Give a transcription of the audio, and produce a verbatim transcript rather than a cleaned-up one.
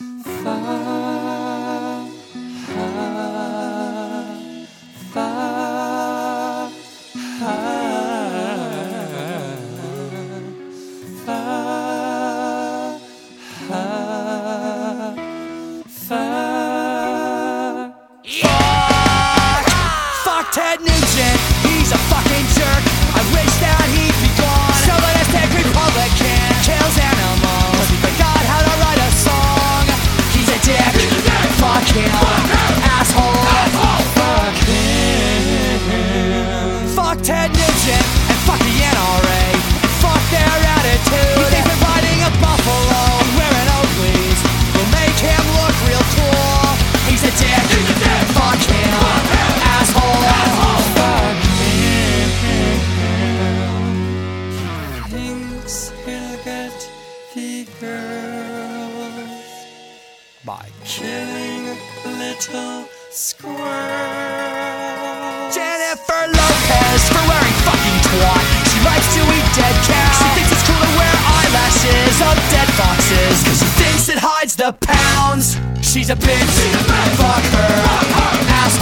Ted Nugent, he's a fucking jerk. I wish that he'd be gone. Chauvinistic Republican, kills animals, cause he forgot how to write a song. He's a dick, fuck him, asshole, fuck him. Fuck Ted Nugent, and fuck the N R A, and fuck their attitude. He thinks that riding a buffalo and wearing Oakleys will make him look real cool. He's a dick, fuck him, asshole. By killing a little squirrel. Jennifer Lopez for wearing fucking twat. She likes to eat dead cats. She thinks it's cool to wear eyelashes of dead foxes, cause she thinks it hides the pounds. She's a bitch, fuck her, ask